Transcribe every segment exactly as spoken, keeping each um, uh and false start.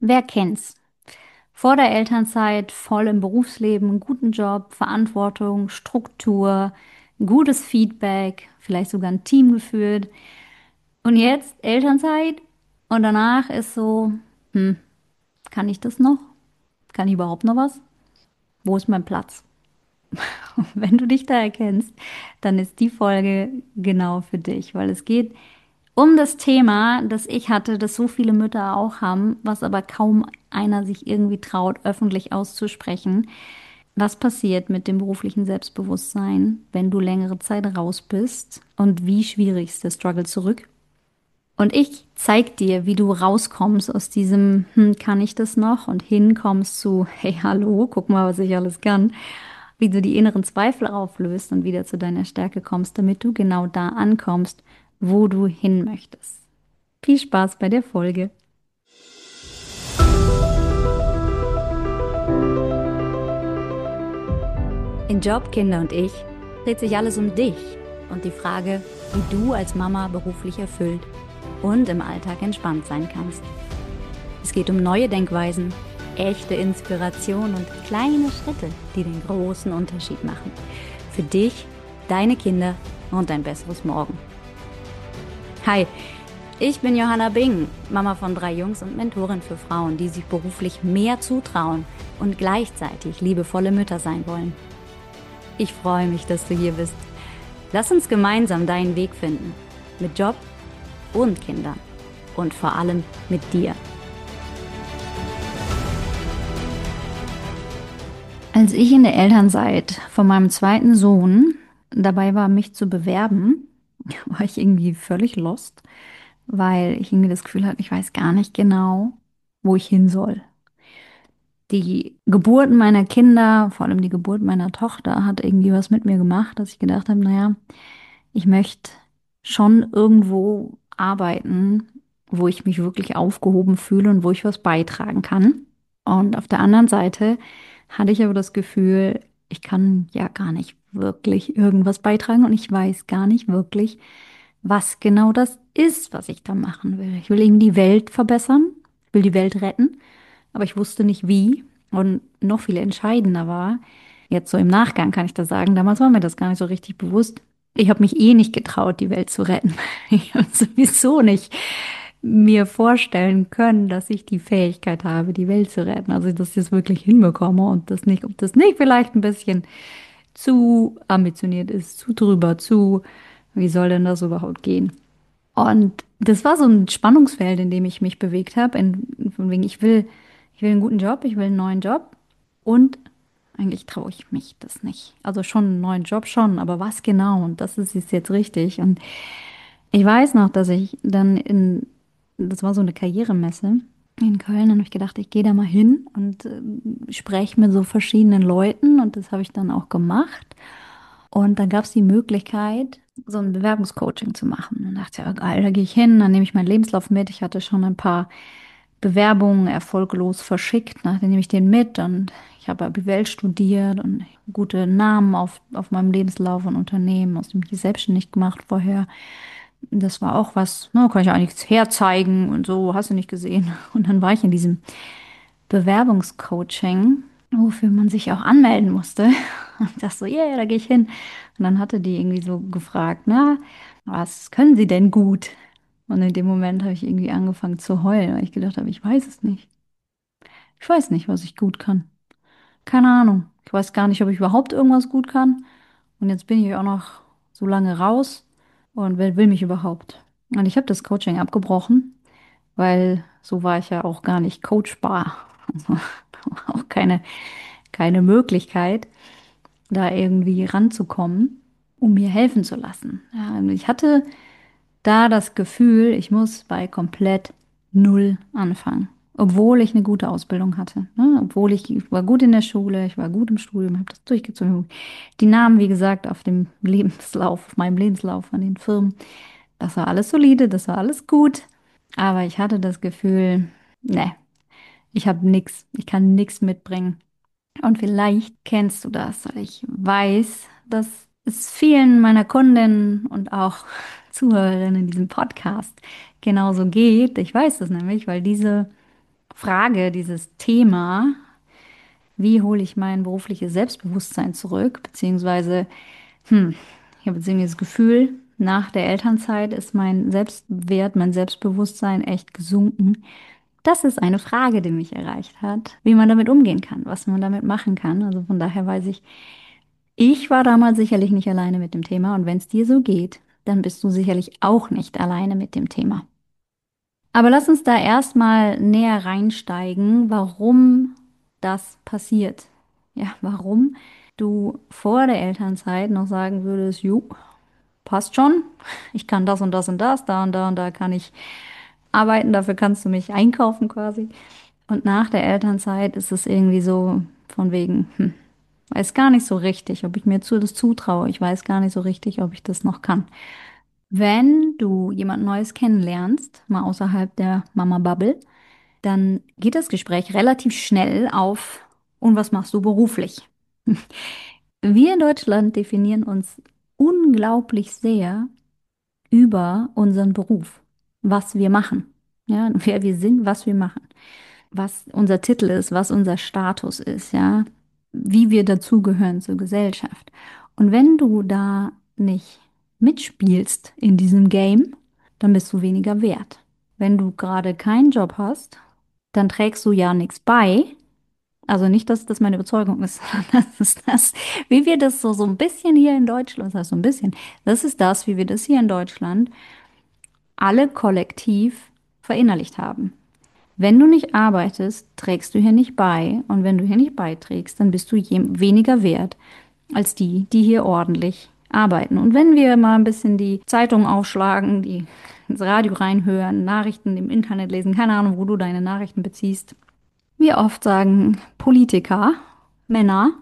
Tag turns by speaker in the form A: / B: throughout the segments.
A: Wer kennt's? Vor der Elternzeit voll im Berufsleben, einen guten Job, Verantwortung, Struktur, gutes Feedback, vielleicht sogar ein Team geführt. Und jetzt Elternzeit und danach ist so, hm, kann ich das noch? Kann ich überhaupt noch was? Wo ist mein Platz? Wenn du dich da erkennst, dann ist die Folge genau für dich, weil es geht um das Thema, das ich hatte, das so viele Mütter auch haben, was aber kaum einer sich irgendwie traut, öffentlich auszusprechen. Was passiert mit dem beruflichen Selbstbewusstsein, wenn du längere Zeit raus bist? Und wie schwierig ist der Struggle zurück? Und ich zeig dir, wie du rauskommst aus diesem, hm, kann ich das noch? Und hinkommst zu, hey, hallo, guck mal, was ich alles kann. Wie du die inneren Zweifel auflöst und wieder zu deiner Stärke kommst, damit du genau da ankommst, wo du hin möchtest. Viel Spaß bei der Folge. In Job, Kinder und ich dreht sich alles um dich und die Frage, wie du als Mama beruflich erfüllt und im Alltag entspannt sein kannst. Es geht um neue Denkweisen, echte Inspiration und kleine Schritte, die den großen Unterschied machen. Für dich, deine Kinder und ein besseres Morgen. Hi, ich bin Johanna Bing, Mama von drei Jungs und Mentorin für Frauen, die sich beruflich mehr zutrauen und gleichzeitig liebevolle Mütter sein wollen. Ich freue mich, dass du hier bist. Lass uns gemeinsam deinen Weg finden. Mit Job und Kindern. Und vor allem mit dir. Als ich in der Elternzeit von meinem zweiten Sohn dabei war, mich zu bewerben, war ich irgendwie völlig lost, weil ich irgendwie das Gefühl hatte, ich weiß gar nicht genau, wo ich hin soll. Die Geburt meiner Kinder, vor allem die Geburt meiner Tochter, hat irgendwie was mit mir gemacht, dass ich gedacht habe, naja, ich möchte schon irgendwo arbeiten, wo ich mich wirklich aufgehoben fühle und wo ich was beitragen kann. Und auf der anderen Seite hatte ich aber das Gefühl, ich kann ja gar nicht wirklich irgendwas beitragen und ich weiß gar nicht wirklich, was genau das ist, was ich da machen will. Ich will irgendwie die Welt verbessern, ich will die Welt retten, aber ich wusste nicht wie. Und noch viel entscheidender war, jetzt so im Nachgang kann ich das sagen, damals war mir das gar nicht so richtig bewusst. Ich habe mich eh nicht getraut, die Welt zu retten. Ich habe sowieso nicht mir vorstellen können, dass ich die Fähigkeit habe, die Welt zu retten. Also, dass ich das wirklich hinbekomme und das nicht, ob das nicht vielleicht ein bisschen zu ambitioniert ist, zu drüber, zu, wie soll denn das überhaupt gehen? Und das war so ein Spannungsfeld, in dem ich mich bewegt habe, in, von wegen, ich will, ich will einen guten Job, ich will einen neuen Job und eigentlich traue ich mich das nicht. Also schon einen neuen Job schon, aber was genau? Und das ist ist jetzt richtig. Und ich weiß noch, dass ich dann in, das war so eine Karrieremesse in Köln, und habe ich gedacht, ich gehe da mal hin und äh, spreche mit so verschiedenen Leuten und das habe ich dann auch gemacht. Und dann gab es die Möglichkeit, so ein Bewerbungscoaching zu machen. Und dachte, ja, geil, da gehe ich hin, dann nehme ich meinen Lebenslauf mit. Ich hatte schon ein paar Bewerbungen erfolglos verschickt, ne? Dann nehme ich den mit und ich habe B W L studiert und gute Namen auf, auf meinem Lebenslauf und Unternehmen, aus dem ich mich selbstständig gemacht vorher. Das war auch was, ne, kann ich ja nichts herzeigen und so, hast du nicht gesehen. Und dann war ich in diesem Bewerbungscoaching, wofür man sich auch anmelden musste. Und ich dachte so, yeah, da gehe ich hin. Und dann hatte die irgendwie so gefragt, na, was können Sie denn gut? Und in dem Moment habe ich irgendwie angefangen zu heulen, weil ich gedacht habe, ich weiß es nicht. Ich weiß nicht, was ich gut kann. Keine Ahnung. Ich weiß gar nicht, ob ich überhaupt irgendwas gut kann. Und jetzt bin ich auch noch so lange raus. Und wer will mich überhaupt? Und ich habe das Coaching abgebrochen, weil so war ich ja auch gar nicht coachbar. Also auch keine, keine Möglichkeit, da irgendwie ranzukommen, um mir helfen zu lassen. Ja, und ich hatte da das Gefühl, ich muss bei komplett null anfangen. Obwohl ich eine gute Ausbildung hatte. Ne? Obwohl ich, ich war gut in der Schule, ich war gut im Studium, habe das durchgezogen. Die Namen, wie gesagt, auf dem Lebenslauf, auf meinem Lebenslauf von den Firmen, das war alles solide, das war alles gut. Aber ich hatte das Gefühl, ne, ich habe nichts, ich kann nichts mitbringen. Und vielleicht kennst du das, weil ich weiß, dass es vielen meiner Kundinnen und auch Zuhörerinnen in diesem Podcast genauso geht. Ich weiß das nämlich, weil diese Frage, dieses Thema, wie hole ich mein berufliches Selbstbewusstsein zurück, beziehungsweise, hm, ich habe jetzt irgendwie das Gefühl, nach der Elternzeit ist mein Selbstwert, mein Selbstbewusstsein echt gesunken. Das ist eine Frage, die mich erreicht hat, wie man damit umgehen kann, was man damit machen kann. Also von daher weiß ich, ich war damals sicherlich nicht alleine mit dem Thema und wenn es dir so geht, dann bist du sicherlich auch nicht alleine mit dem Thema. Aber lass uns da erstmal näher reinsteigen, warum das passiert. Ja, warum du vor der Elternzeit noch sagen würdest, jo, passt schon, ich kann das und das und das, da und da und da kann ich arbeiten, dafür kannst du mich einkaufen quasi. Und nach der Elternzeit ist es irgendwie so von wegen, hm, weiß gar nicht so richtig, ob ich mir zu das zutraue. Ich weiß gar nicht so richtig, ob ich das noch kann. Wenn du jemand Neues kennenlernst, mal außerhalb der Mama-Bubble, dann geht das Gespräch relativ schnell auf, und was machst du beruflich? Wir in Deutschland definieren uns unglaublich sehr über unseren Beruf, was wir machen. Ja, wer wir sind, was wir machen, was unser Titel ist, was unser Status ist, ja, wie wir dazugehören zur Gesellschaft. Und wenn du da nicht mitspielst in diesem Game, dann bist du weniger wert. Wenn du gerade keinen Job hast, dann trägst du ja nichts bei. Also nicht, dass das meine Überzeugung ist, sondern das ist das, wie wir das so, so ein bisschen hier in Deutschland, das heißt so ein bisschen, das ist das, wie wir das hier in Deutschland alle kollektiv verinnerlicht haben. Wenn du nicht arbeitest, trägst du hier nicht bei. Und wenn du hier nicht beiträgst, dann bist du je weniger wert als die, die hier ordentlich arbeiten. Und wenn wir mal ein bisschen die Zeitung aufschlagen, die ins Radio reinhören, Nachrichten im Internet lesen, keine Ahnung, wo du deine Nachrichten beziehst, wie oft sagen Politiker, Männer,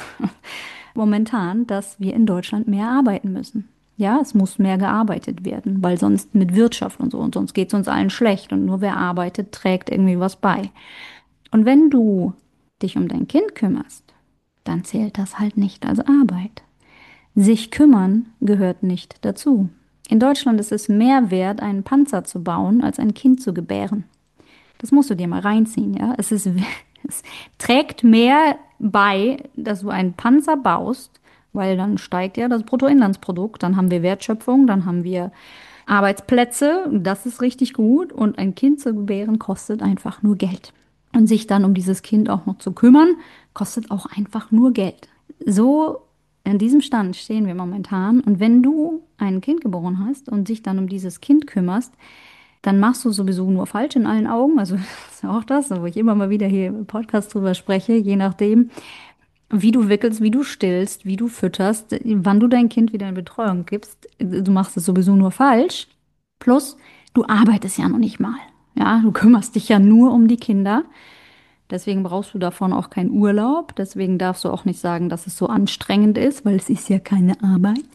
A: momentan, dass wir in Deutschland mehr arbeiten müssen. Ja, es muss mehr gearbeitet werden, weil sonst mit Wirtschaft und so und sonst geht es uns allen schlecht und nur wer arbeitet, trägt irgendwie was bei. Und wenn du dich um dein Kind kümmerst, dann zählt das halt nicht als Arbeit. Sich kümmern gehört nicht dazu. In Deutschland ist es mehr wert, einen Panzer zu bauen, als ein Kind zu gebären. Das musst du dir mal reinziehen, ja. Es ist, es trägt mehr bei, dass du einen Panzer baust, weil dann steigt ja das Bruttoinlandsprodukt, dann haben wir Wertschöpfung, dann haben wir Arbeitsplätze, das ist richtig gut und ein Kind zu gebären kostet einfach nur Geld. Und sich dann um dieses Kind auch noch zu kümmern, kostet auch einfach nur Geld. So in diesem Stand stehen wir momentan. Und wenn du ein Kind geboren hast und dich dann um dieses Kind kümmerst, dann machst du sowieso nur falsch in allen Augen. Also das ist ja auch das, wo ich immer mal wieder hier im Podcast drüber spreche, je nachdem, wie du wickelst, wie du stillst, wie du fütterst, wann du dein Kind wieder in Betreuung gibst. Du machst es sowieso nur falsch. Plus, du arbeitest ja noch nicht mal. Ja, du kümmerst dich ja nur um die Kinder. Deswegen brauchst du davon auch keinen Urlaub. Deswegen darfst du auch nicht sagen, dass es so anstrengend ist, weil es ist ja keine Arbeit.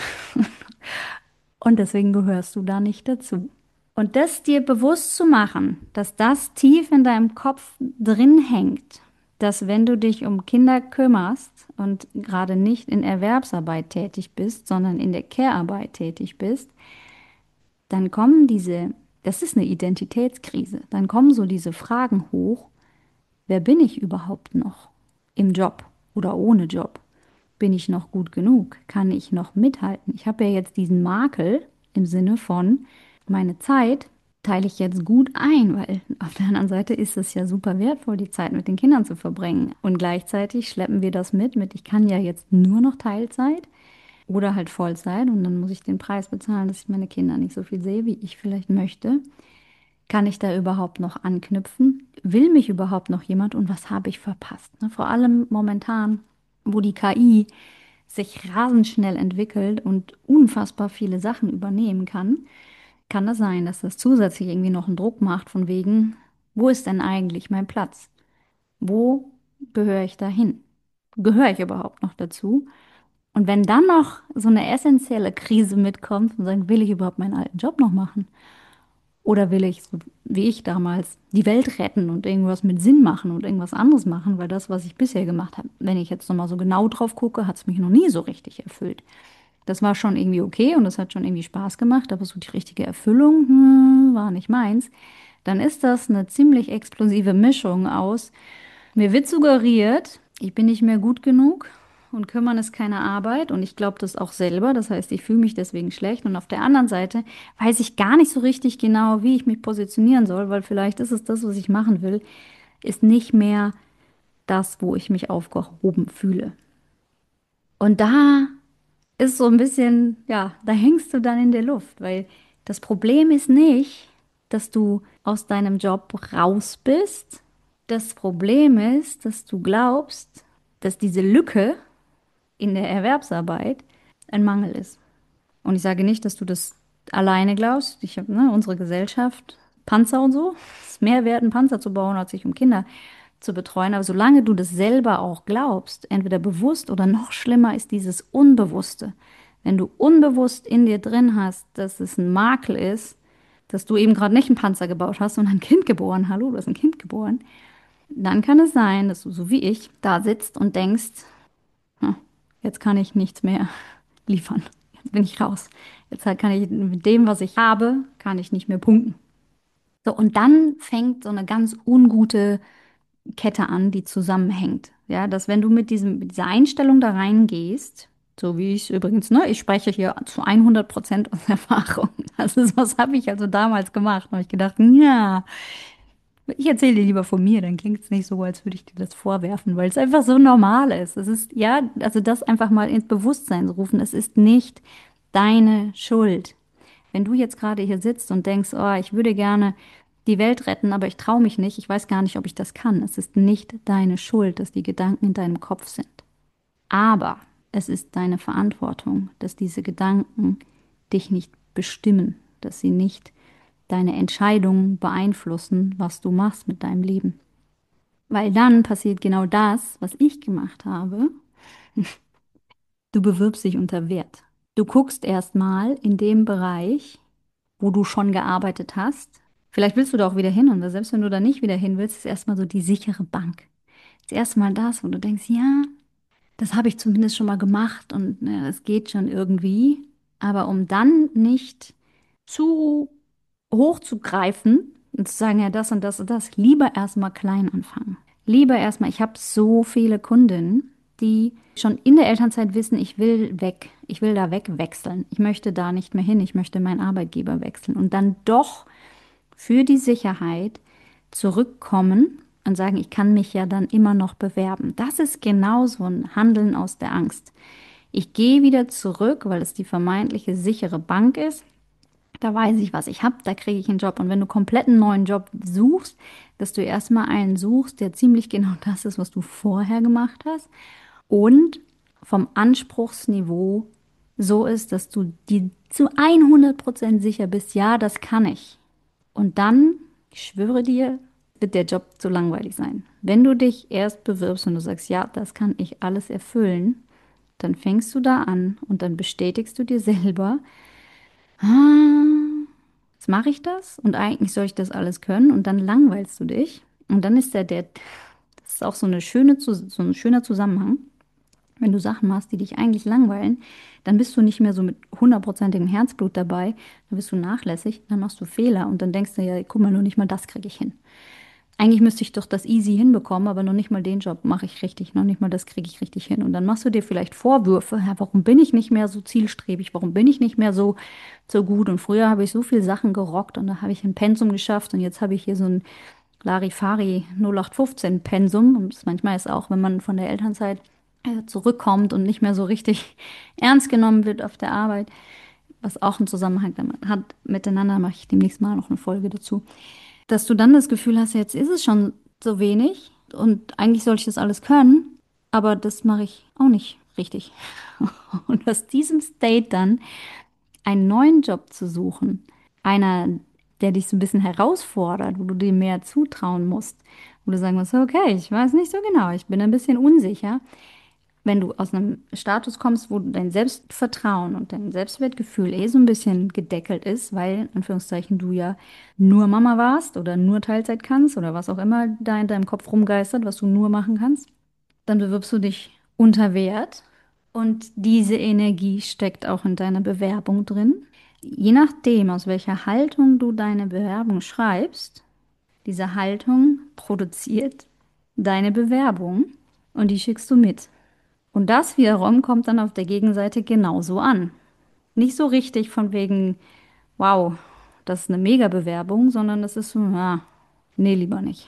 A: Und deswegen gehörst du da nicht dazu. Und das dir bewusst zu machen, dass das tief in deinem Kopf drin hängt, dass wenn du dich um Kinder kümmerst und gerade nicht in Erwerbsarbeit tätig bist, sondern in der Care-Arbeit tätig bist, dann kommen diese, das ist eine Identitätskrise, dann kommen so diese Fragen hoch, wer bin ich überhaupt noch im Job oder ohne Job? Bin ich noch gut genug? Kann ich noch mithalten? Ich habe ja jetzt diesen Makel im Sinne von, meine Zeit teile ich jetzt gut ein, weil auf der anderen Seite ist es ja super wertvoll, die Zeit mit den Kindern zu verbringen. Und gleichzeitig schleppen wir das mit, mit ich kann ja jetzt nur noch Teilzeit oder halt Vollzeit und dann muss ich den Preis bezahlen, dass ich meine Kinder nicht so viel sehe, wie ich vielleicht möchte. Kann ich da überhaupt noch anknüpfen? Will mich überhaupt noch jemand und was habe ich verpasst? Ne, vor allem momentan, wo die K I sich rasend schnell entwickelt und unfassbar viele Sachen übernehmen kann, kann das sein, dass das zusätzlich irgendwie noch einen Druck macht von wegen, wo ist denn eigentlich mein Platz? Wo gehöre ich da hin? Gehöre ich überhaupt noch dazu? Und wenn dann noch so eine essentielle Krise mitkommt und sagen, will ich überhaupt meinen alten Job noch machen? Oder will ich, so wie ich damals, die Welt retten und irgendwas mit Sinn machen und irgendwas anderes machen? Weil das, was ich bisher gemacht habe, wenn ich jetzt nochmal so genau drauf gucke, hat es mich noch nie so richtig erfüllt. Das war schon irgendwie okay und das hat schon irgendwie Spaß gemacht, aber so die richtige Erfüllung, hm, war nicht meins. dann ist das eine ziemlich explosive Mischung aus, mir wird suggeriert, ich bin nicht mehr gut genug und kümmern ist keine Arbeit und ich glaube das auch selber, das heißt, ich fühle mich deswegen schlecht und auf der anderen Seite weiß ich gar nicht so richtig genau, wie ich mich positionieren soll, weil vielleicht ist es das, was ich machen will, ist nicht mehr das, wo ich mich aufgehoben fühle. Und da ist so ein bisschen, ja, da hängst du dann in der Luft, weil das Problem ist nicht, dass du aus deinem Job raus bist. Das Problem ist, dass du glaubst, dass diese Lücke in der Erwerbsarbeit ein Mangel ist. Und ich sage nicht, dass du das alleine glaubst. Ich habe, ne, unsere Gesellschaft, Panzer und so, es ist mehr wert, einen Panzer zu bauen, als sich um Kinder zu betreuen. Aber solange du das selber auch glaubst, entweder bewusst oder noch schlimmer ist dieses Unbewusste. Wenn du unbewusst in dir drin hast, dass es ein Makel ist, dass du eben gerade nicht einen Panzer gebaut hast, sondern ein Kind geboren, hallo, du hast ein Kind geboren, dann kann es sein, dass du so wie ich da sitzt und denkst, hm, jetzt kann ich nichts mehr liefern. Jetzt bin ich raus. Jetzt halt kann ich mit dem, was ich habe, kann ich nicht mehr punkten. So, und dann fängt so eine ganz ungute Kette an, die zusammenhängt. Ja, dass wenn du mit diesem, mit dieser Einstellung da reingehst, so wie ich es übrigens, ne, ich spreche hier zu hundert Prozent aus Erfahrung. Das ist, was habe ich also damals gemacht. Da habe ich gedacht, ja, ich erzähle dir lieber von mir, dann klingt es nicht so, als würde ich dir das vorwerfen, weil es einfach so normal ist. Es ist, ja, also das einfach mal ins Bewusstsein rufen. Es ist nicht deine Schuld. Wenn du jetzt gerade hier sitzt und denkst, oh, ich würde gerne die Welt retten, aber ich traue mich nicht, ich weiß gar nicht, ob ich das kann. Es ist nicht deine Schuld, dass die Gedanken in deinem Kopf sind. Aber es ist deine Verantwortung, dass diese Gedanken dich nicht bestimmen, dass sie nicht deine Entscheidungen beeinflussen, was du machst mit deinem Leben. Weil dann passiert genau das, was ich gemacht habe. Du bewirbst dich unter Wert. Du guckst erstmal in dem Bereich, wo du schon gearbeitet hast. Vielleicht willst du da auch wieder hin und selbst wenn du da nicht wieder hin willst, ist erstmal so die sichere Bank. Das erste Mal das, wo du denkst, ja, das habe ich zumindest schon mal gemacht und ja, es geht schon irgendwie. Aber um dann nicht zu hoch zu greifen und zu sagen, ja, das und das und das, lieber erstmal klein anfangen. Lieber erstmal, ich habe so viele Kundinnen, die schon in der Elternzeit wissen, ich will weg, ich will da wegwechseln, ich möchte da nicht mehr hin, ich möchte meinen Arbeitgeber wechseln und dann doch für die Sicherheit zurückkommen und sagen, ich kann mich ja dann immer noch bewerben. Das ist genau so ein Handeln aus der Angst. Ich gehe wieder zurück, weil es die vermeintliche sichere Bank ist. Da weiß ich, was ich habe, da kriege ich einen Job. Und wenn du komplett einen neuen Job suchst, dass du erstmal einen suchst, der ziemlich genau das ist, was du vorher gemacht hast und vom Anspruchsniveau so ist, dass du dir zu hundert Prozent sicher bist, ja, das kann ich. Und dann, ich schwöre dir, wird der Job zu langweilig sein. Wenn du dich erst bewirbst und du sagst, ja, das kann ich alles erfüllen, dann fängst du da an und dann bestätigst du dir selber, ah, jetzt mache ich das und eigentlich soll ich das alles können und dann langweilst du dich. Und dann ist der, der, das ist auch so eine schöne, so ein schöner Zusammenhang. Wenn du Sachen machst, die dich eigentlich langweilen, dann bist du nicht mehr so mit hundertprozentigem Herzblut dabei, dann bist du nachlässig, dann machst du Fehler und dann denkst du ja, guck mal, nur nicht mal das kriege ich hin. Eigentlich müsste ich doch das easy hinbekommen, aber noch nicht mal den Job mache ich richtig, noch nicht mal das kriege ich richtig hin. Und dann machst du dir vielleicht Vorwürfe, ja, warum bin ich nicht mehr so zielstrebig, warum bin ich nicht mehr so, so gut? Und früher habe ich so viele Sachen gerockt und da habe ich ein Pensum geschafft und jetzt habe ich hier so ein Larifari null acht fünfzehn Pensum. Und das manchmal ist auch, wenn man von der Elternzeit äh, zurückkommt und nicht mehr so richtig ernst genommen wird auf der Arbeit, was auch einen Zusammenhang damit hat miteinander, mache ich demnächst mal noch eine Folge dazu, dass du dann das Gefühl hast, jetzt ist es schon so wenig und eigentlich sollte ich das alles können, aber das mache ich auch nicht richtig. Und aus diesem State dann einen neuen Job zu suchen, einer, der dich so ein bisschen herausfordert, wo du dir mehr zutrauen musst, wo du sagen musst, okay, ich weiß nicht so genau, ich bin ein bisschen unsicher. Wenn du aus einem Status kommst, wo dein Selbstvertrauen und dein Selbstwertgefühl eh so ein bisschen gedeckelt ist, weil, in Anführungszeichen, du ja nur Mama warst oder nur Teilzeit kannst oder was auch immer da in deinem Kopf rumgeistert, was du nur machen kannst, dann bewirbst du dich unter Wert und diese Energie steckt auch in deiner Bewerbung drin. Je nachdem, aus welcher Haltung du deine Bewerbung schreibst, Diese Haltung produziert deine Bewerbung und die schickst du mit. Und das wiederum kommt dann auf der Gegenseite genauso an. Nicht so richtig von wegen, wow, das ist eine Mega-Bewerbung, sondern das ist so, ja, nee, lieber nicht.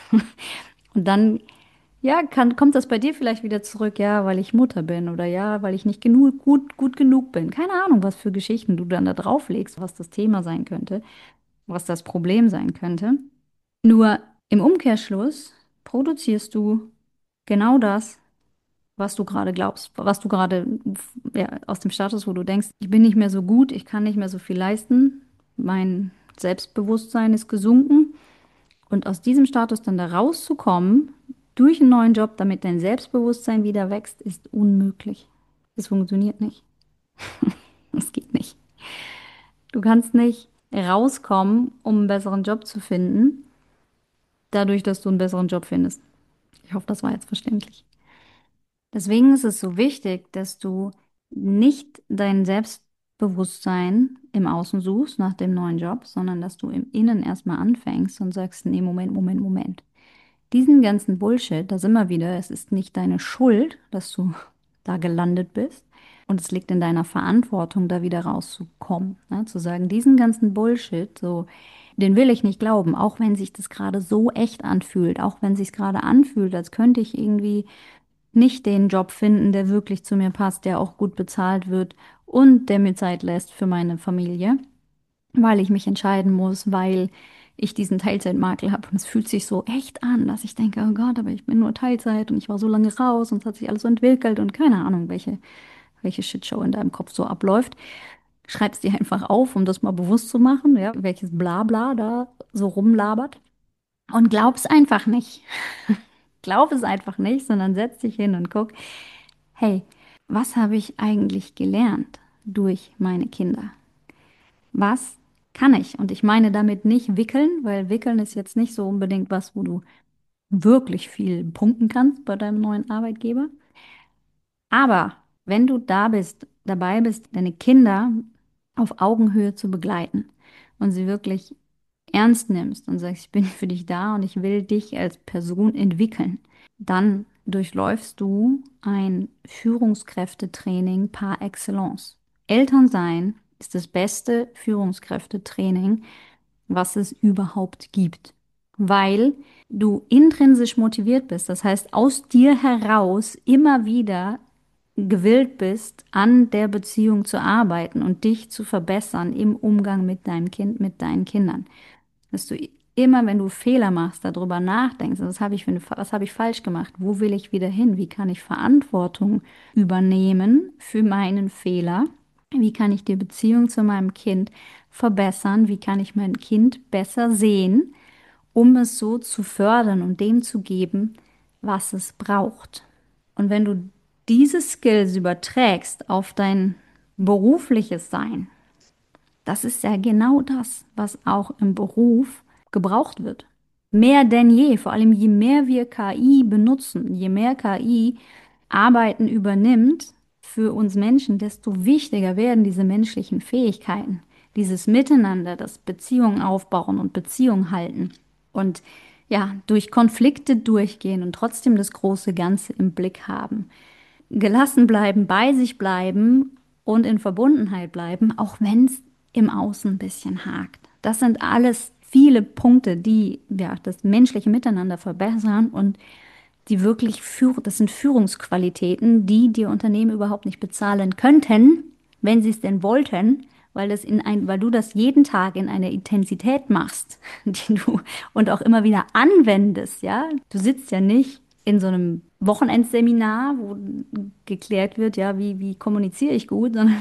A: Und dann, ja, kann, kommt das bei dir vielleicht wieder zurück, ja, weil ich Mutter bin oder ja, weil ich nicht genug, gut, gut genug bin. Keine Ahnung, was für Geschichten du dann da drauflegst, was das Thema sein könnte, was das Problem sein könnte. Nur im Umkehrschluss produzierst du genau das, was du gerade glaubst, was du gerade ja, aus dem Status, wo du denkst, ich bin nicht mehr so gut, ich kann nicht mehr so viel leisten, mein Selbstbewusstsein ist gesunken. Und aus diesem Status dann da rauszukommen, durch einen neuen Job, damit dein Selbstbewusstsein wieder wächst, ist unmöglich. Es funktioniert nicht. Es geht nicht. Du kannst nicht rauskommen, um einen besseren Job zu finden, dadurch, dass du einen besseren Job findest. Ich hoffe, das war jetzt verständlich. Deswegen ist es so wichtig, dass du nicht dein Selbstbewusstsein im Außen suchst nach dem neuen Job, sondern dass du im Innen erstmal anfängst und sagst, nee, Moment, Moment, Moment. Diesen ganzen Bullshit, da sind wir wieder, es ist nicht deine Schuld, dass du da gelandet bist. Und es liegt in deiner Verantwortung, da wieder rauszukommen. Ne? Zu sagen, diesen ganzen Bullshit, so, den will ich nicht glauben, auch wenn sich das gerade so echt anfühlt, auch wenn sich gerade anfühlt, als könnte ich irgendwie nicht den Job finden, der wirklich zu mir passt, der auch gut bezahlt wird und der mir Zeit lässt für meine Familie, weil ich mich entscheiden muss, weil ich diesen Teilzeitmakel habe. Und es fühlt sich so echt an, dass ich denke, oh Gott, aber ich bin nur Teilzeit und ich war so lange raus und es hat sich alles so entwickelt und keine Ahnung, welche, welche Shitshow in deinem Kopf so abläuft. Schreib's dir einfach auf, um das mal bewusst zu machen, ja, welches Blabla da so rumlabert. Und glaub's einfach nicht. Glaub es einfach nicht, sondern setz dich hin und guck, hey, was habe ich eigentlich gelernt durch meine Kinder? Was kann ich? Und ich meine damit nicht wickeln, weil wickeln ist jetzt nicht so unbedingt was, wo du wirklich viel punkten kannst bei deinem neuen Arbeitgeber. Aber wenn du da bist, dabei bist, deine Kinder auf Augenhöhe zu begleiten und sie wirklich ernst nimmst und sagst, ich bin für dich da und ich will dich als Person entwickeln, dann durchläufst du ein Führungskräftetraining par excellence. Elternsein ist das beste Führungskräftetraining, was es überhaupt gibt, weil du intrinsisch motiviert bist. Das heißt, aus dir heraus immer wieder gewillt bist, an der Beziehung zu arbeiten und dich zu verbessern im Umgang mit deinem Kind, mit deinen Kindern. Dass du immer, wenn du Fehler machst, darüber nachdenkst, was habe ich für eine, was habe ich falsch gemacht? Wo will ich wieder hin? Wie kann ich Verantwortung übernehmen für meinen Fehler? Wie kann ich die Beziehung zu meinem Kind verbessern? Wie kann ich mein Kind besser sehen, um es so zu fördern und dem zu geben, was es braucht? Und wenn du diese Skills überträgst auf dein berufliches Sein, das ist ja genau das, was auch im Beruf gebraucht wird. Mehr denn je, vor allem je mehr wir K I benutzen, je mehr K I Arbeiten übernimmt für uns Menschen, desto wichtiger werden diese menschlichen Fähigkeiten. Dieses Miteinander, das Beziehungen aufbauen und Beziehungen halten. Und ja, durch Konflikte durchgehen und trotzdem das große Ganze im Blick haben. Gelassen bleiben, bei sich bleiben und in Verbundenheit bleiben, auch wenn es im Außen ein bisschen hakt. Das sind alles viele Punkte, die ja das menschliche Miteinander verbessern und die wirklich führ das sind Führungsqualitäten, die die Unternehmen überhaupt nicht bezahlen könnten, wenn sie es denn wollten, weil das in ein, weil du das jeden Tag in einer Intensität machst, die du und auch immer wieder anwendest, ja. Du sitzt ja nicht in so einem Wochenendseminar, wo geklärt wird, ja, wie, wie kommuniziere ich gut, sondern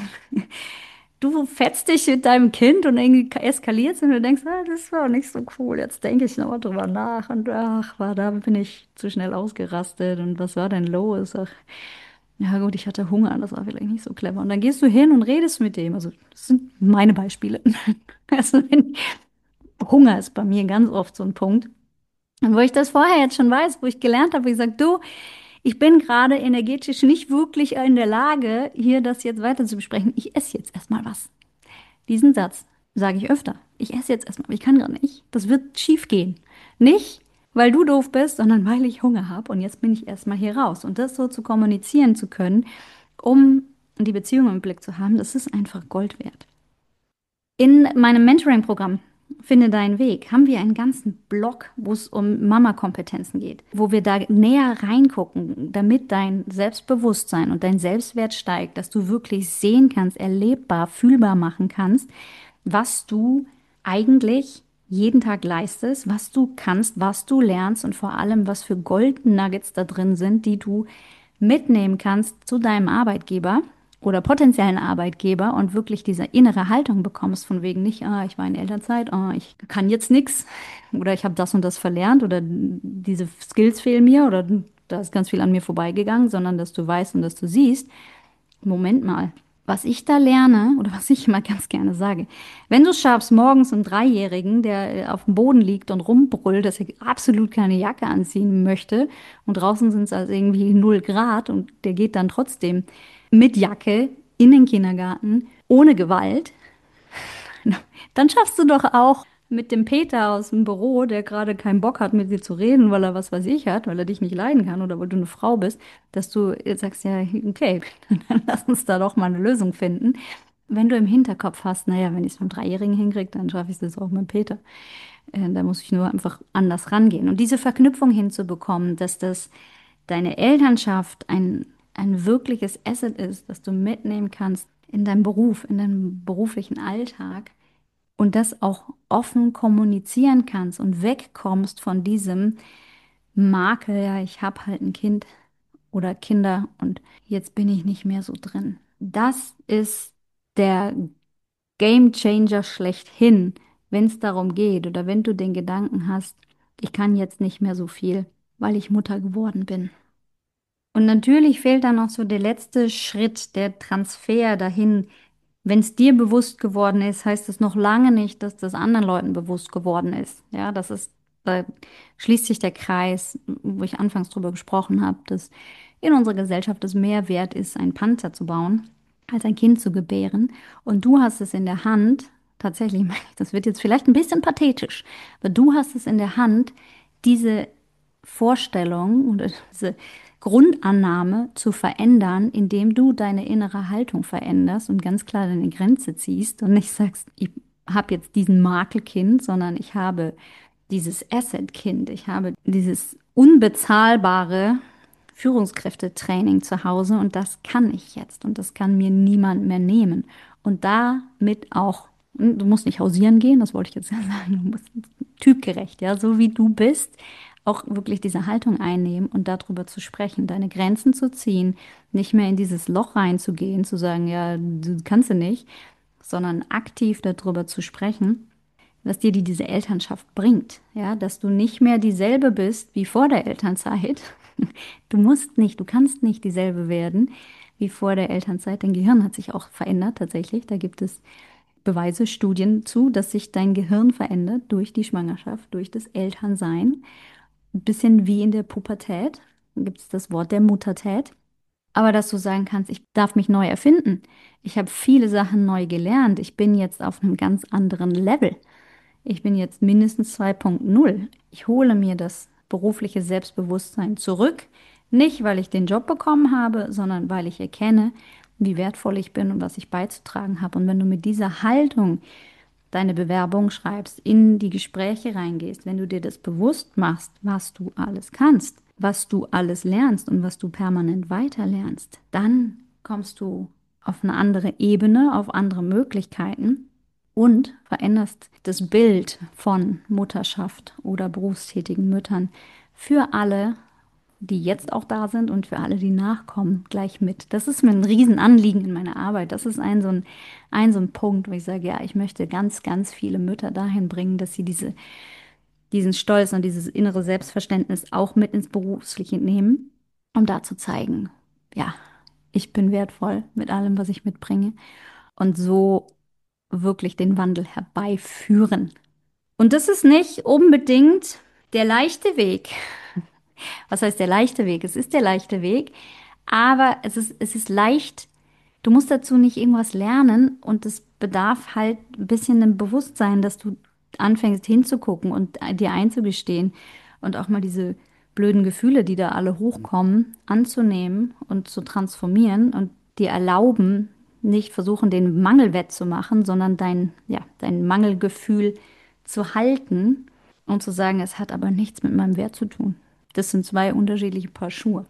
A: du fetzt dich mit deinem Kind und irgendwie eskalierst und du denkst, ah, das war nicht so cool. Jetzt denke ich nochmal drüber nach und ach, war da bin ich zu schnell ausgerastet und was war denn los? Ach, ja gut, ich hatte Hunger, das war vielleicht nicht so clever. Und dann gehst du hin und redest mit dem. Also das sind meine Beispiele. Also wenn, Hunger ist bei mir ganz oft so ein Punkt. Und wo ich das vorher jetzt schon weiß, wo ich gelernt habe, wo ich sage, du, ich bin gerade energetisch nicht wirklich in der Lage, hier das jetzt weiter zu besprechen. Ich esse jetzt erstmal was. Diesen Satz sage ich öfter. ich esse jetzt erstmal, aber ich kann gar nicht. Das wird schief gehen. Nicht, weil du doof bist, sondern weil ich Hunger habe und jetzt bin ich erstmal hier raus. Und das so zu kommunizieren zu können, um die Beziehung im Blick zu haben, das ist einfach Gold wert. In meinem Mentoring-Programm Finde deinen Weg haben wir einen ganzen Block, wo es um Mama-Kompetenzen geht, wo wir da näher reingucken, damit dein Selbstbewusstsein und dein Selbstwert steigt, dass du wirklich sehen kannst, erlebbar, fühlbar machen kannst, was du eigentlich jeden Tag leistest, was du kannst, was du lernst und vor allem, was für Golden Nuggets da drin sind, die du mitnehmen kannst zu deinem Arbeitgeber oder potenziellen Arbeitgeber und wirklich diese innere Haltung bekommst, von wegen nicht, ah, ich war in Elternzeit, ah, ich kann jetzt nichts oder ich habe das und das verlernt oder diese Skills fehlen mir oder da ist ganz viel an mir vorbeigegangen, sondern dass du weißt und dass du siehst, Moment mal, was ich da lerne oder was ich immer ganz gerne sage, wenn du es schaffst, morgens einen Dreijährigen, der auf dem Boden liegt und rumbrüllt, dass er absolut keine Jacke anziehen möchte und draußen sind es also irgendwie null Grad und der geht dann trotzdem mit Jacke in den Kindergarten, ohne Gewalt, dann schaffst du doch auch mit dem Peter aus dem Büro, der gerade keinen Bock hat, mit dir zu reden, weil er was weiß ich hat, weil er dich nicht leiden kann oder weil du eine Frau bist, dass du jetzt sagst, ja, okay, dann lass uns da doch mal eine Lösung finden. Wenn du im Hinterkopf hast, naja, wenn ich es mit dem Dreijährigen hinkriege, dann schaffe ich es auch mit Peter. Äh, da muss ich nur einfach anders rangehen. Und diese Verknüpfung hinzubekommen, dass das deine Elternschaft ein, ein wirkliches Asset ist, das du mitnehmen kannst in deinem Beruf, in deinem beruflichen Alltag und das auch offen kommunizieren kannst und wegkommst von diesem Makel, ja, ich habe halt ein Kind oder Kinder und jetzt bin ich nicht mehr so drin. Das ist der Game Changer schlechthin, wenn es darum geht oder wenn du den Gedanken hast, ich kann jetzt nicht mehr so viel, weil ich Mutter geworden bin. Und natürlich fehlt dann noch so der letzte Schritt, der Transfer dahin. Wenn es dir bewusst geworden ist, heißt es noch lange nicht, dass das anderen Leuten bewusst geworden ist. Ja, das ist, da schließt sich der Kreis, wo ich anfangs drüber gesprochen habe, dass in unserer Gesellschaft es mehr wert ist, einen Panzer zu bauen, als ein Kind zu gebären. Und du hast es in der Hand, tatsächlich, das wird jetzt vielleicht ein bisschen pathetisch, aber du hast es in der Hand, diese Vorstellung oder diese Grundannahme zu verändern, indem du deine innere Haltung veränderst und ganz klar deine Grenze ziehst und nicht sagst, ich habe jetzt diesen Makelkind, sondern ich habe dieses Asset-Kind, ich habe dieses unbezahlbare Führungskräftetraining zu Hause und das kann ich jetzt und das kann mir niemand mehr nehmen. Und damit auch, du musst nicht hausieren gehen, das wollte ich jetzt ja sagen, du musst typgerecht, ja, so wie du bist, auch wirklich diese Haltung einnehmen und darüber zu sprechen, deine Grenzen zu ziehen, nicht mehr in dieses Loch reinzugehen, zu sagen, ja, du kannst du nicht, sondern aktiv darüber zu sprechen, was dir die, diese Elternschaft bringt, ja, dass du nicht mehr dieselbe bist wie vor der Elternzeit. Du musst nicht, du kannst nicht dieselbe werden wie vor der Elternzeit. Dein Gehirn hat sich auch verändert tatsächlich. Da gibt es Beweise, Studien zu, dass sich dein Gehirn verändert durch die Schwangerschaft, durch das Elternsein. Ein bisschen wie in der Pubertät. Da gibt es das Wort der Muttertät. Aber dass du sagen kannst, ich darf mich neu erfinden. Ich habe viele Sachen neu gelernt. Ich bin jetzt auf einem ganz anderen Level. Ich bin jetzt mindestens zwei Punkt null. Ich hole mir das berufliche Selbstbewusstsein zurück. Nicht, weil ich den Job bekommen habe, sondern weil ich erkenne, wie wertvoll ich bin und was ich beizutragen habe. Und wenn du mit dieser Haltung deine Bewerbung schreibst, in die Gespräche reingehst, wenn du dir das bewusst machst, was du alles kannst, was du alles lernst und was du permanent weiter lernst, dann kommst du auf eine andere Ebene, auf andere Möglichkeiten und veränderst das Bild von Mutterschaft oder berufstätigen Müttern für alle, die jetzt auch da sind und für alle, die nachkommen, gleich mit. Das ist mir ein Riesenanliegen in meiner Arbeit. Das ist ein so ein, ein so ein Punkt, wo ich sage, ja, ich möchte ganz, ganz viele Mütter dahin bringen, dass sie diese, diesen Stolz und dieses innere Selbstverständnis auch mit ins Berufliche nehmen, um da zu zeigen, ja, ich bin wertvoll mit allem, was ich mitbringe. Und so wirklich den Wandel herbeiführen. Und das ist nicht unbedingt der leichte Weg. Was heißt der leichte Weg? Es ist der leichte Weg, aber es ist, es ist leicht. Du musst dazu nicht irgendwas lernen und das bedarf halt ein bisschen ein Bewusstsein, dass du anfängst hinzugucken und dir einzugestehen und auch mal diese blöden Gefühle, die da alle hochkommen, anzunehmen und zu transformieren und dir erlauben, nicht versuchen, den Mangel wettzumachen, sondern dein, ja, dein Mangelgefühl zu halten und zu sagen, es hat aber nichts mit meinem Wert zu tun. Das sind zwei unterschiedliche Paar Schuhe.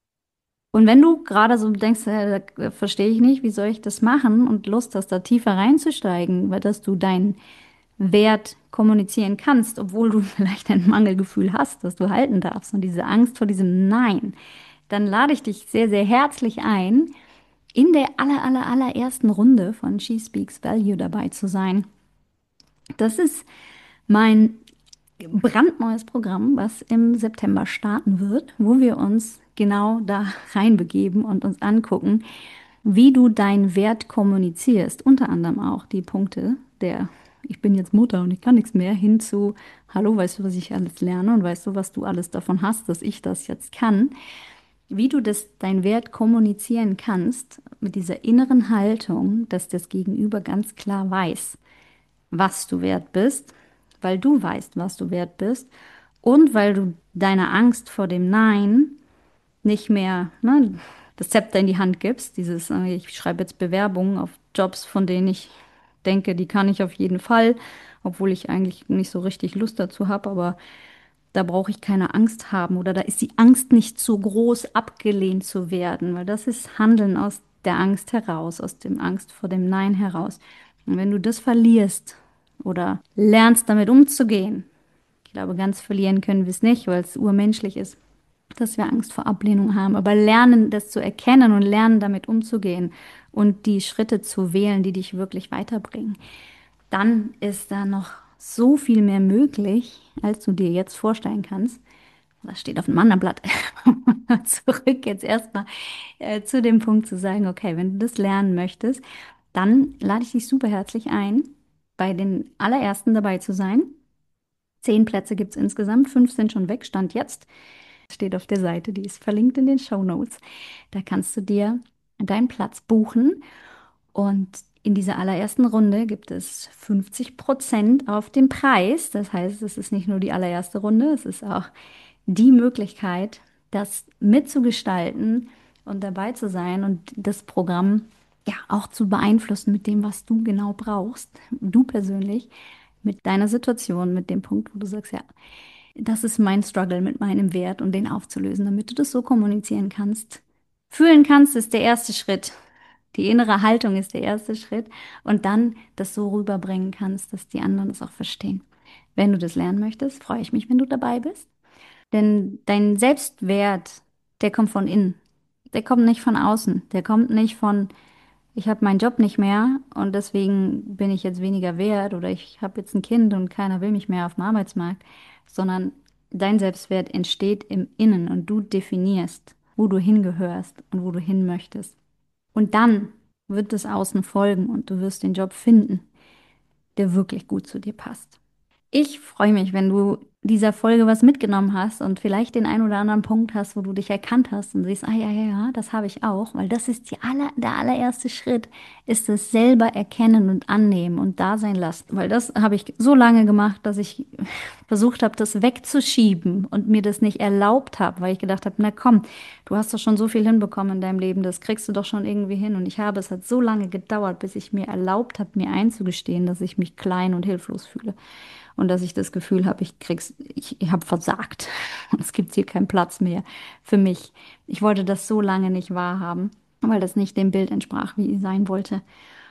A: Und wenn du gerade so denkst, äh, da verstehe ich nicht, wie soll ich das machen und Lust hast, da tiefer reinzusteigen, weil dass du deinen Wert kommunizieren kannst, obwohl du vielleicht ein Mangelgefühl hast, das du halten darfst und diese Angst vor diesem Nein, dann lade ich dich sehr, sehr herzlich ein, in der aller, aller, allerersten Runde von She Speaks Value dabei zu sein. Das ist mein brandneues Programm, was im September starten wird, wo wir uns genau da reinbegeben und uns angucken, wie du deinen Wert kommunizierst. Unter anderem auch die Punkte der ich bin jetzt Mutter und ich kann nichts mehr, hin zu, hallo, weißt du, was ich alles lerne und weißt du, was du alles davon hast, dass ich das jetzt kann. Wie du das, dein Wert kommunizieren kannst mit dieser inneren Haltung, dass das Gegenüber ganz klar weiß, was du wert bist, weil du weißt, was du wert bist und weil du deine Angst vor dem Nein nicht mehr, ne, das Zepter in die Hand gibst. Dieses, äh, ich schreibe jetzt Bewerbungen auf Jobs, von denen ich denke, die kann ich auf jeden Fall, obwohl ich eigentlich nicht so richtig Lust dazu habe, aber da brauche ich keine Angst haben oder da ist die Angst nicht so groß, abgelehnt zu werden, weil das ist Handeln aus der Angst heraus, aus dem Angst vor dem Nein heraus. Und wenn du das verlierst oder lernst, damit umzugehen, ich glaube, ganz verlieren können wir es nicht, weil es urmenschlich ist, dass wir Angst vor Ablehnung haben, aber lernen, das zu erkennen und lernen, damit umzugehen und die Schritte zu wählen, die dich wirklich weiterbringen, dann ist da noch so viel mehr möglich, als du dir jetzt vorstellen kannst. Das steht auf einem anderen Blatt. Zurück jetzt erstmal äh, zu dem Punkt zu sagen, okay, wenn du das lernen möchtest, dann lade ich dich super herzlich ein, bei den allerersten dabei zu sein. Zehn Plätze gibt es insgesamt, fünf sind schon weg, Stand jetzt. Steht auf der Seite, die ist verlinkt in den Show Notes. Da kannst du dir deinen Platz buchen. Und in dieser allerersten Runde gibt es fünfzig Prozent auf den Preis. Das heißt, es ist nicht nur die allererste Runde, es ist auch die Möglichkeit, das mitzugestalten und dabei zu sein und das Programm ja auch zu beeinflussen mit dem, was du genau brauchst, du persönlich, mit deiner Situation, mit dem Punkt, wo du sagst, ja, das ist mein Struggle mit meinem Wert und den aufzulösen, damit du das so kommunizieren kannst. Fühlen kannst, ist der erste Schritt. Die innere Haltung ist der erste Schritt und dann das so rüberbringen kannst, dass die anderen es auch verstehen. Wenn du das lernen möchtest, freue ich mich, wenn du dabei bist. Denn dein Selbstwert, der kommt von innen. Der kommt nicht von außen. Der kommt nicht von, ich habe meinen Job nicht mehr und deswegen bin ich jetzt weniger wert oder ich habe jetzt ein Kind und keiner will mich mehr auf dem Arbeitsmarkt, sondern dein Selbstwert entsteht im Innen und du definierst, wo du hingehörst und wo du hin möchtest. Und dann wird das Außen folgen und du wirst den Job finden, der wirklich gut zu dir passt. Ich freue mich, wenn du dieser Folge was mitgenommen hast und vielleicht den einen oder anderen Punkt hast, wo du dich erkannt hast und siehst, ah ja, ja, ja, das habe ich auch, weil das ist die aller, der allererste Schritt, ist es selber erkennen und annehmen und da sein lassen. Weil das habe ich so lange gemacht, dass ich versucht habe, das wegzuschieben und mir das nicht erlaubt habe, weil ich gedacht habe, na komm, du hast doch schon so viel hinbekommen in deinem Leben, das kriegst du doch schon irgendwie hin. Und ich habe, es hat so lange gedauert, bis ich mir erlaubt habe, mir einzugestehen, dass ich mich klein und hilflos fühle. Und dass ich das Gefühl habe, ich krieg's, ich, ich habe versagt. Und es gibt hier keinen Platz mehr für mich. Ich wollte das so lange nicht wahrhaben, weil das nicht dem Bild entsprach, wie ich sein wollte.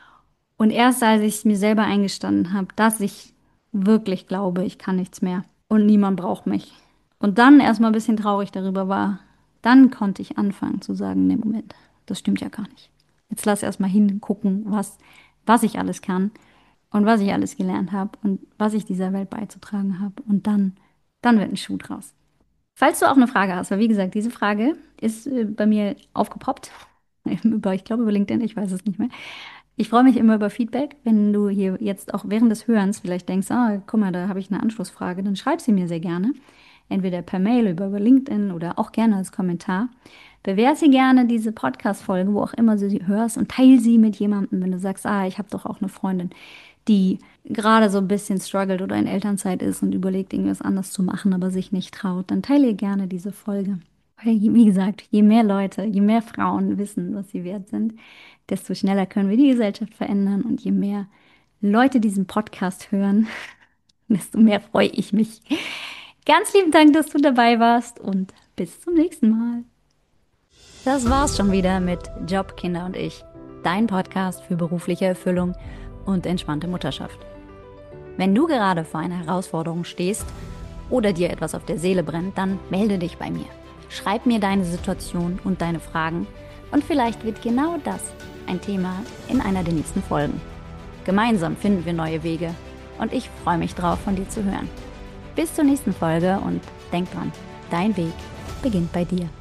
A: Und erst als ich mir selber eingestanden habe, dass ich wirklich glaube, ich kann nichts mehr und niemand braucht mich. Und dann erstmal ein bisschen traurig darüber war, dann konnte ich anfangen zu sagen, nee, Moment, das stimmt ja gar nicht. Jetzt lass erstmal hingucken, was, was ich alles kann und was ich alles gelernt habe und was ich dieser Welt beizutragen habe. Und dann, dann wird ein Schuh draus. Falls du auch eine Frage hast, weil wie gesagt, diese Frage ist äh, bei mir aufgepoppt. Über, ich glaube über LinkedIn, ich weiß es nicht mehr. Ich freue mich immer über Feedback. Wenn du hier jetzt auch während des Hörens vielleicht denkst, ah, guck mal, da habe ich eine Anschlussfrage, dann schreib sie mir sehr gerne. entweder per Mail über LinkedIn oder auch gerne als Kommentar. Bewerte gerne diese Podcast-Folge, wo auch immer du sie hörst, und teile sie mit jemandem, wenn du sagst, ah, ich habe doch auch eine Freundin, die gerade so ein bisschen struggelt oder in Elternzeit ist und überlegt, irgendwas anders zu machen, aber sich nicht traut. Dann teile ihr gerne diese Folge. Weil, wie gesagt, je mehr Leute, je mehr Frauen wissen, was sie wert sind, desto schneller können wir die Gesellschaft verändern. Und je mehr Leute diesen Podcast hören, desto mehr freue ich mich. Ganz lieben Dank, dass du dabei warst, und bis zum nächsten Mal. Das war's schon wieder mit Job, Kinder und ich, dein Podcast für berufliche Erfüllung und entspannte Mutterschaft. Wenn du gerade vor einer Herausforderung stehst oder dir etwas auf der Seele brennt, dann melde dich bei mir. Schreib mir deine Situation und deine Fragen, und vielleicht wird genau das ein Thema in einer der nächsten Folgen. Gemeinsam finden wir neue Wege, und ich freue mich drauf, von dir zu hören. Bis zur nächsten Folge, und denk dran, dein Weg beginnt bei dir.